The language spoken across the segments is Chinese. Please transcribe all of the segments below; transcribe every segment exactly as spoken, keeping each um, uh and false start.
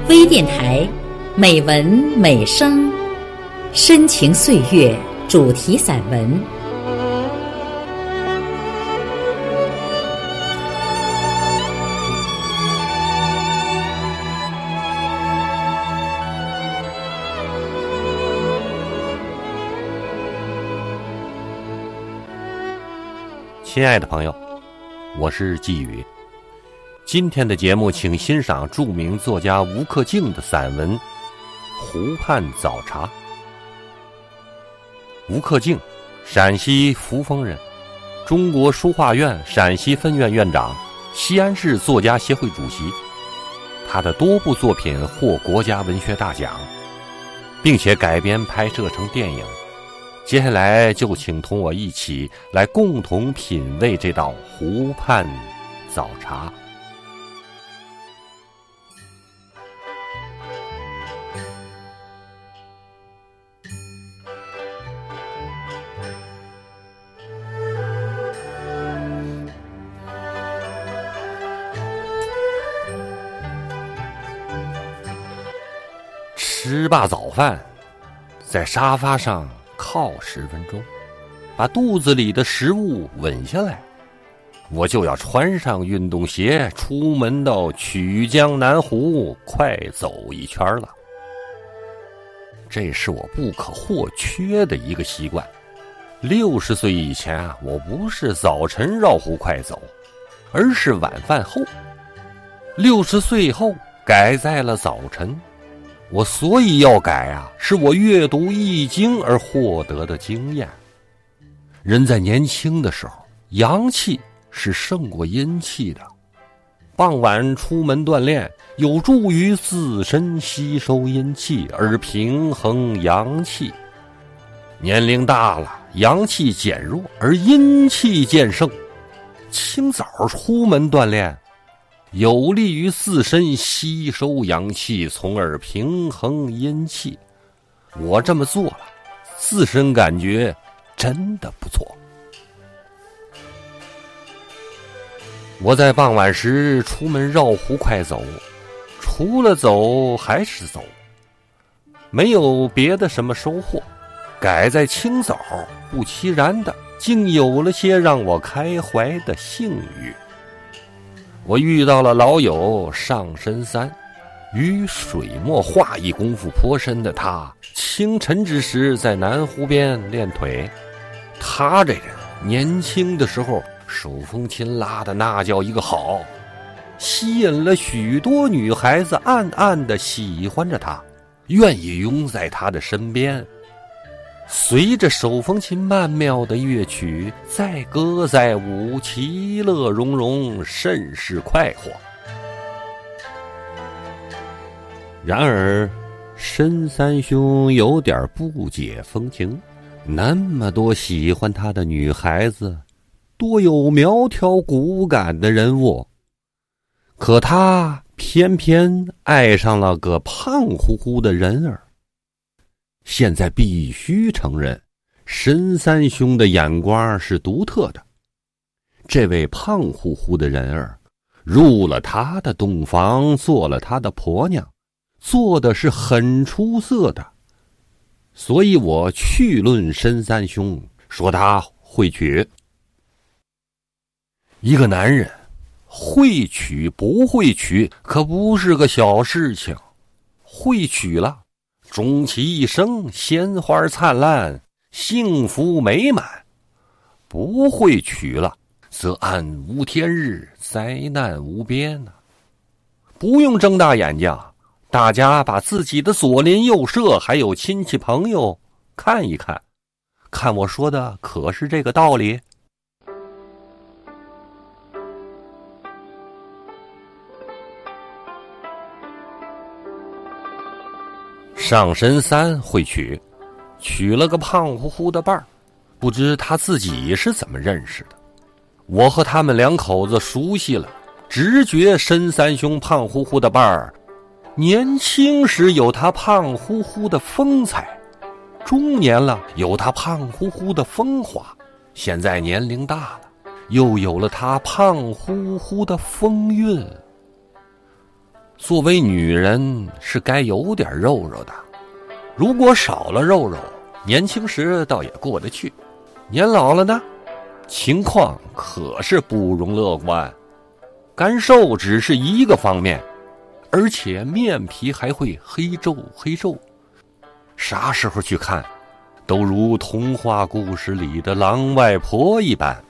微电台，美文美声，深情岁月主题散文。 亲爱的朋友，我是季宇。今天的节目，请欣赏著名作家吴克敬的散文《湖畔早茶》。吴克敬，陕西扶风人，中国书画院陕西分院院长，西安市作家协会主席。他的多部作品获国家文学大奖，并且改编拍摄成电影。接下来就请同我一起来共同品味这道湖畔早茶。吃罢早饭，在沙发上靠十分钟，把肚子里的食物稳下来，我就要穿上运动鞋，出门到曲江南湖快走一圈了。这是我不可或缺的一个习惯。六十岁以前啊，我不是早晨绕湖快走，而是晚饭后。六十岁后改在了早晨。我所以要改啊，是我阅读易经而获得的经验。人在年轻的时候，阳气是胜过阴气的。傍晚出门锻炼，有助于自身吸收阴气而平衡阳气。年龄大了，阳气减弱而阴气渐盛。清早出门锻炼，有利于自身吸收阳气，从而平衡阴气。我这么做了，自身感觉真的不错。我在傍晚时出门绕湖快走，除了走还是走，没有别的什么收获。改在清早，不期然的竟有了些让我开怀的幸遇。我遇到了老友上深三，与水墨画艺功夫颇深的他，清晨之时在南湖边练腿。他这人年轻的时候手风琴拉的那叫一个好，吸引了许多女孩子暗暗的喜欢着他，愿意拥在他的身边。随着手风琴曼妙的乐曲，载歌载舞，其乐融融，甚是快活。然而申三兄有点不解风情，那么多喜欢他的女孩子，多有苗条骨感的人物，可他偏偏爱上了个胖乎乎的人儿。现在必须承认，申三兄的眼光是独特的。这位胖乎乎的人儿入了他的洞房，做了他的婆娘，做的是很出色的。所以我趣论申三兄，说他会娶。一个男人会娶不会娶可不是个小事情，会娶了终其一生鲜花灿烂，幸福美满；不会娶了，则暗无天日，灾难无边啊！不用睁大眼睛，大家把自己的左邻右舍还有亲戚朋友看一看，看我说的可是这个道理。上深三会娶，娶了个胖乎乎的伴儿，不知他自己是怎么认识的。我和他们两口子熟悉了，直觉申三兄胖乎乎的伴儿，年轻时有他胖乎乎的风采，中年了有他胖乎乎的风华，现在年龄大了，又有了他胖乎乎的风韵。 作为女人是该有点肉肉的，如果少了肉肉，年轻时倒也过得去，年老了呢，情况可是不容乐观。干瘦只是一个方面，而且面皮还会黑皱黑皱，啥时候去看都如童话故事里的狼外婆一般。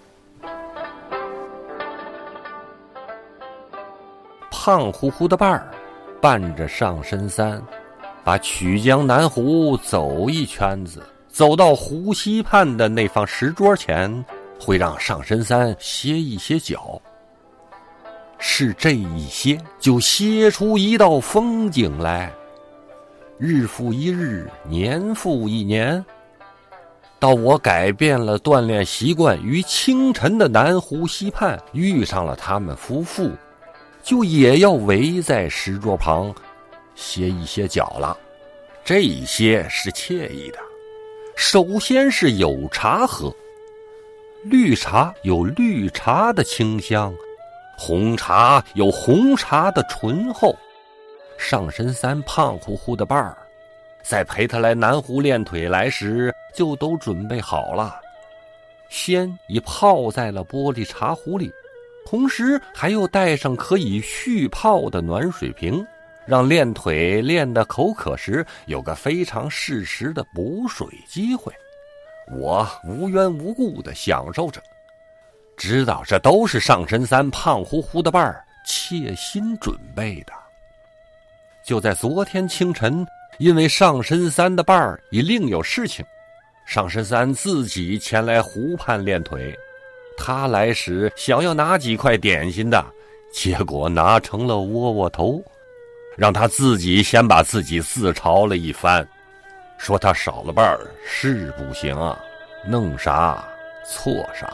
胖乎乎的伴儿伴着上深山，把曲江南湖走一圈子，走到湖西畔的那方石桌前，会让上深山歇一歇脚。是这一歇，就歇出一道风景来。日复一日，年复一年，到我改变了锻炼习惯，于清晨的南湖西畔遇上了他们夫妇，就也要围在石桌旁歇一歇脚了。这一歇是惬意的，首先是有茶喝。绿茶有绿茶的清香，红茶有红茶的醇厚。上深山胖乎乎的伴儿在陪他来南湖练腿来时就都准备好了，先已泡在了玻璃茶壶里，同时还又带上可以续泡的暖水瓶，让练腿练得口渴时有个非常适时的补水机会。我无缘无故地享受着，知道这都是上深山胖乎乎的伴儿切心准备的。就在昨天清晨，因为上深山的伴儿已另有事情，上深山自己前来湖畔练腿。他来时想要拿几块点心的，结果拿成了窝窝头，让他自己先把自己自嘲了一番，说他少了伴儿是不行啊，弄啥错啥。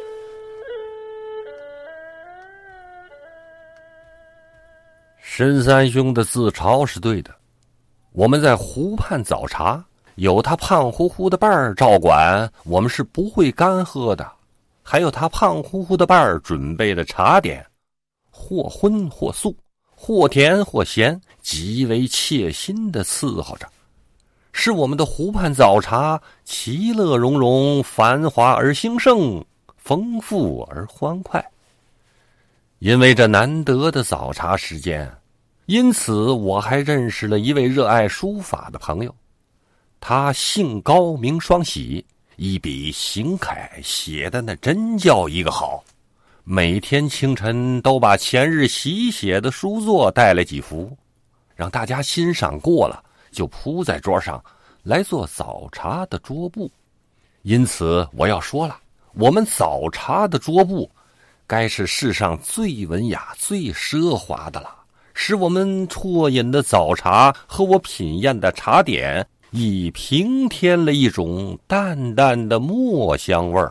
申三兄的自嘲是对的，我们在湖畔早茶，有他胖乎乎的伴儿照管，我们是不会干喝的。还有他胖乎乎的伴儿准备的茶点，或荤或素，或甜或咸，极为切心地伺候着，使我们的湖畔早茶其乐融融，繁华而兴盛，丰富而欢快。因为这难得的早茶时间，因此我还认识了一位热爱书法的朋友，他姓高名双喜，一笔行楷写的那真叫一个好。每天清晨都把前日习写的书作带来几幅，让大家欣赏过了，就铺在桌上来做早茶的桌布。因此我要说了，我们早茶的桌布该是世上最文雅最奢华的了，使我们啜饮的早茶和我品验的茶点已平添了一种淡淡的墨香味儿。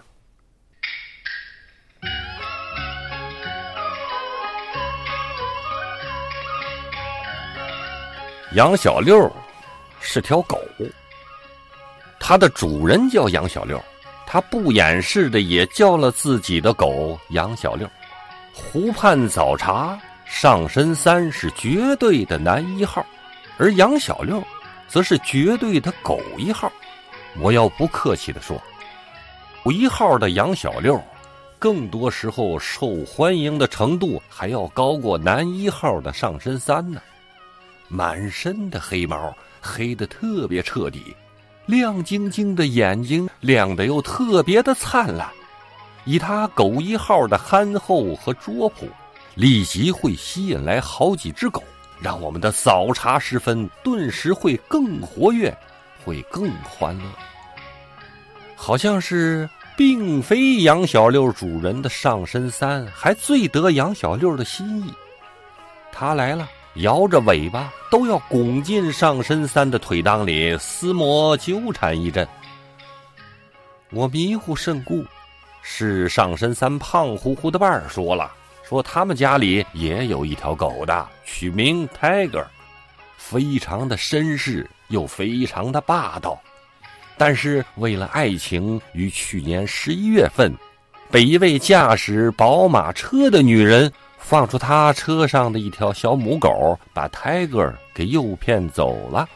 杨小六是条狗，它的主人叫杨小六，他不掩饰的也叫了自己的狗杨小六。湖畔早茶，上深山是绝对的男一号，而杨小六则是绝对的狗一号。我要不客气地说，狗一号的杨小六更多时候受欢迎的程度还要高过男一号的上深山呢。满身的黑毛，黑得特别彻底，亮晶晶的眼睛亮得又特别的灿烂。以他狗一号的憨厚和拙朴，立即会吸引来好几只狗，让我们的早茶时分顿时会更活跃，会更欢乐。好像是并非杨小六主人的上深山还最得杨小六的心意，他来了，摇着尾巴都要拱进上深山的腿裆里撕磨纠缠一阵。我迷糊甚故，是上深山胖乎乎的伴儿说了，说他们家里也有一条狗的，取名 Tiger， 非常的绅士又非常的霸道。但是为了爱情，于去年十一月份被一位驾驶宝马车的女人放出他车上的一条小母狗，把泰戈尔给诱骗走了。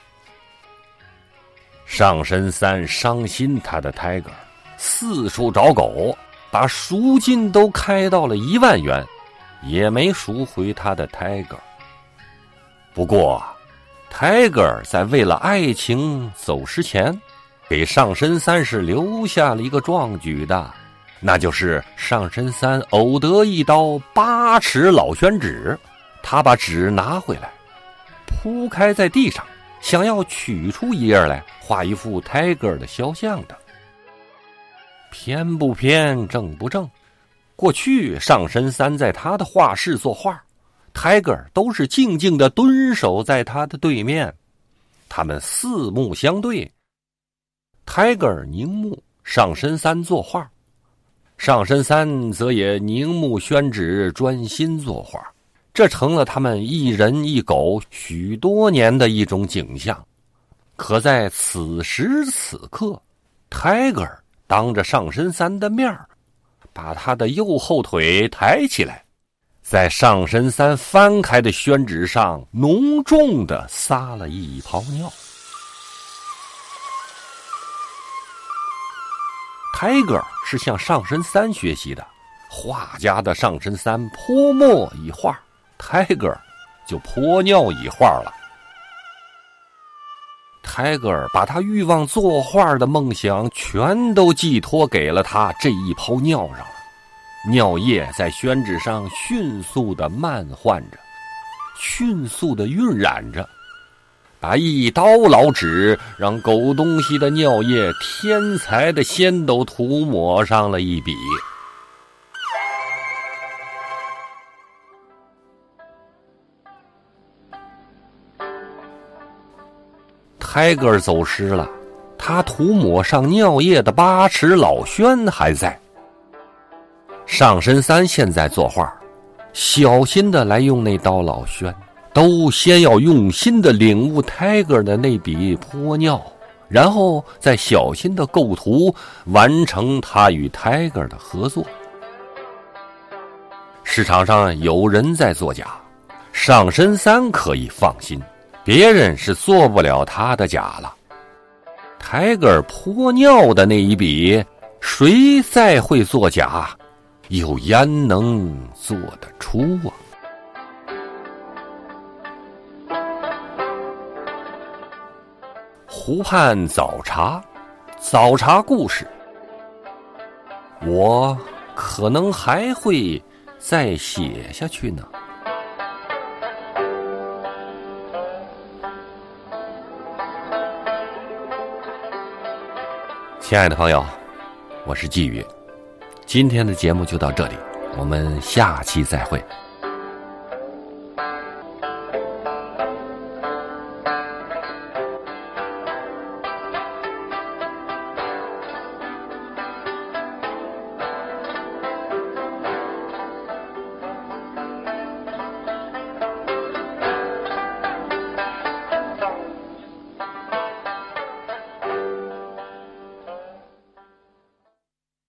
上神三伤心他的泰戈尔，四处找狗，把赎金都开到了一万元，也没赎回他的泰戈尔。不过泰戈尔在为了爱情走失前，给上神三是留下了一个壮举的，那就是上神三偶得一刀八尺老宣纸，他把纸拿回来铺开在地上，想要取出一页来画一幅泰戈尔的肖像的。偏不偏正不正，过去上神三在他的画室作画，泰戈尔都是静静地蹲守在他的对面，他们四目相对，泰戈尔凝目，上神三作画，上神三则也凝目宣纸，专心作画，这成了他们一人一狗许多年的一种景象。可在此时此刻，泰戈尔当着上神三的面儿，把他的右后腿抬起来，在上神三翻开的宣纸上浓重地撒了一泡尿。泰戈尔是向上神三学习的，画家的上神三泼墨一画，泰戈尔就泼尿一画了。泰戈尔把他欲望作画的梦想全都寄托给了他这一泡尿上了，尿液在宣纸上迅速地漫换着，迅速地晕染着，把一刀老纸让狗东西的尿液天才的先都涂抹上了一笔。泰戈尔走失了，他涂抹上尿液的八尺老宣还在。上神三现在作画，小心的来用那刀老宣，都先要用心的领悟泰戈尔的那笔泼尿，然后再小心的构图，完成他与泰戈尔的合作。市场上有人在作假，上神三可以放心，别人是做不了他的假了。泰戈尔泼尿的那一笔，谁再会作假，又焉能做得出啊？湖畔早茶，早茶故事，我可能还会再写下去呢。亲爱的朋友，我是季宇，今天的节目就到这里，我们下期再会。